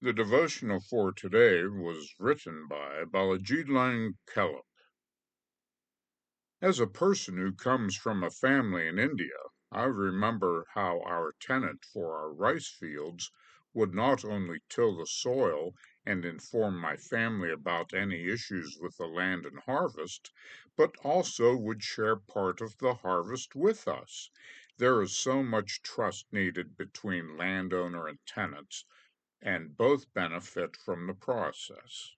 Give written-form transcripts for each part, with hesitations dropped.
The devotional for today was written by Balaji Lang Kellogg. As a person who comes from a family in India, I remember how our tenant for our rice fields would not only till the soil and inform my family about any issues with the land and harvest, but also would share part of the harvest with us. There is so much trust needed between landowner and tenants, and both benefit from the process.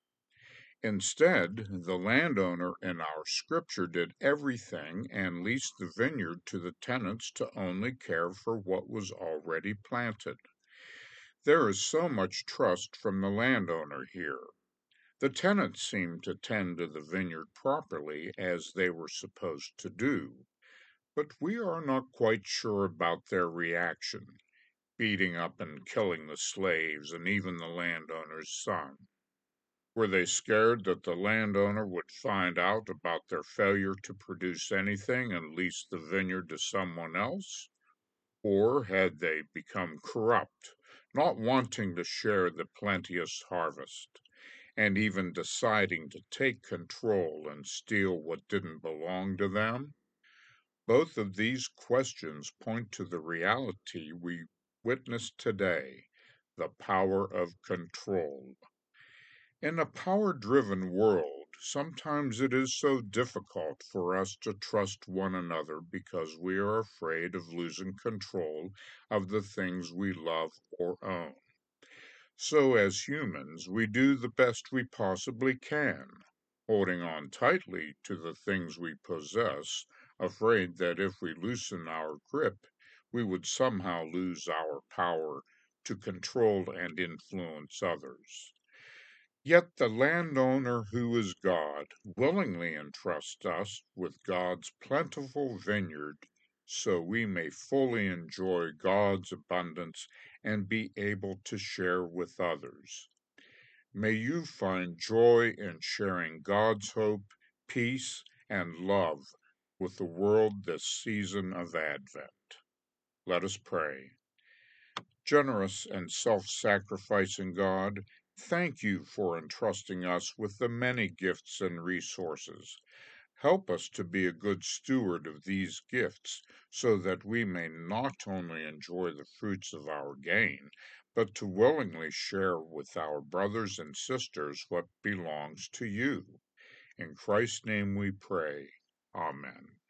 Instead, the landowner in our scripture did everything and leased the vineyard to the tenants to only care for what was already planted. There is so much trust from the landowner here. The tenants seemed to tend to the vineyard properly as they were supposed to do, but we are not quite sure about their reaction, beating up and killing the slaves and even the landowner's son. Were they scared that the landowner would find out about their failure to produce anything and lease the vineyard to someone else? Or had they become corrupt, not wanting to share the plenteous harvest, and even deciding to take control and steal what didn't belong to them? Both of these questions point to the reality we witness today, the power of control. In a power-driven world, sometimes it is so difficult for us to trust one another because we are afraid of losing control of the things we love or own. So, as humans, we do the best we possibly can, holding on tightly to the things we possess, afraid that if we loosen our grip, we would somehow lose our power to control and influence others. Yet the landowner who is God willingly entrusts us with God's plentiful vineyard so we may fully enjoy God's abundance and be able to share with others. May you find joy in sharing God's hope, peace, and love with the world this season of Advent. Let us pray. Generous and self-sacrificing God, thank you for entrusting us with the many gifts and resources. Help us to be a good steward of these gifts so that we may not only enjoy the fruits of our gain, but to willingly share with our brothers and sisters what belongs to you. In Christ's name we pray. Amen.